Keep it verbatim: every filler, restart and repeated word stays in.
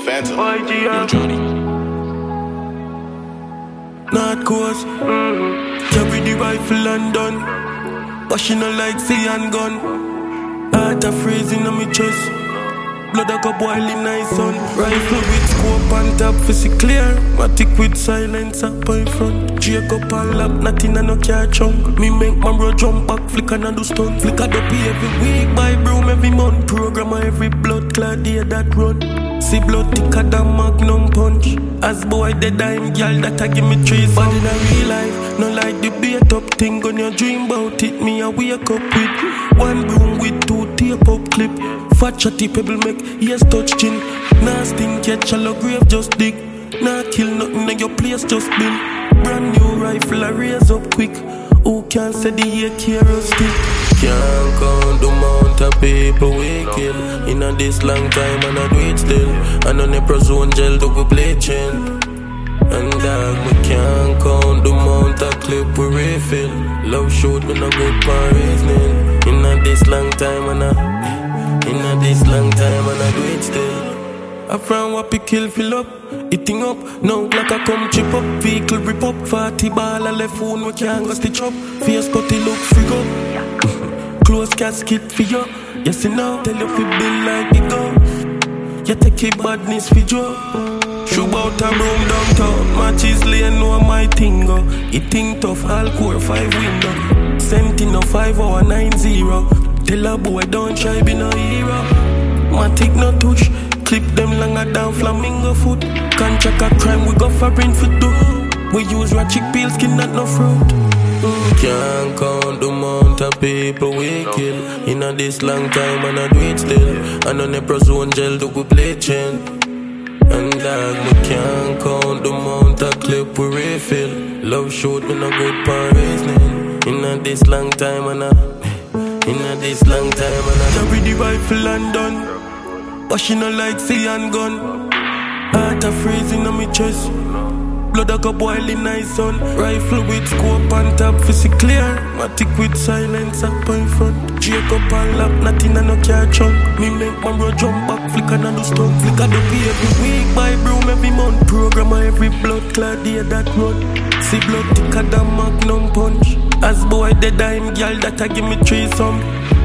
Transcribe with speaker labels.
Speaker 1: Phantom.
Speaker 2: Yo, Johnny.
Speaker 3: North Coast, mm-hmm. Carry the rifle and done. Washing a like sea and gun. Heart a freezing on me chest. Blood a go boiling nice sun. Rifle with scope on top, face it clear. Matic with silence up in front. Jacob and lap, nothing a no car chunk. Me make my bro jump back, flick and do stunt. Flick a dopey every week, buy broom every month. Program every blood clot day that run. See blood thicker than Magnum punch. As boy the dime girl that a give me trees. But in a real life, no like the bait up thing. On your dream about it, me a wake up with one broom with two tape up clip. Fat chatty pebble make ears touch chin. Nah sting catch shallow grave just dig. Nah kill nothing in your place just been. Brand new rifle a raise up quick. Who can say the A K rustic? Can't count the amount of people we kill. In a this long time and I do it still. And on the zone gel to go bleaching. And dog, we can't count the amount of clip we refill. Love shoot me no good for reasoning. In a this long time and I In a this long time and I do it still. A friend what kill fill up, eating up. Now like I come chip up, vehicle rip up. Forty ball a left phone we can't go stitch up. Face cut it look frig up. Close casket for you. Yes you know, tell you fi build like the go. You take it badness for you. Shoot out a room downtown. Matches lane know my thing go. It think tough, all core five window. Seventeen no five or nine zero. Tell a boy don't try be no hero. Matic no touch. Clip them longer down flamingo foot. Can't check a crime, we go foreign for do. We use ratchet peel skin not no fruit. mm. Can't count the amount of people we kill. In a this long time and I do it still. And on the zone gel to go bleaching. And dog, we can't count the amount of clip we refill. Love shoot me no good for reasoning. In a this long time and I In a this long time and I carry the rifle and done. Washing a like sea and gun. Heart a freezing on me chest. Blood a go boiling nice sun. Rifle with scope on top, face it clear. Matic with silence up in front. Jacob and lap, nothing a no car chunk. Me make my bro jump back, flick and do stunt. Flick a dopey every week, buy broom every month. Program every blood clot day that run. See blood thicker than Magnum punch. As boy the dime girl that a give me threesome.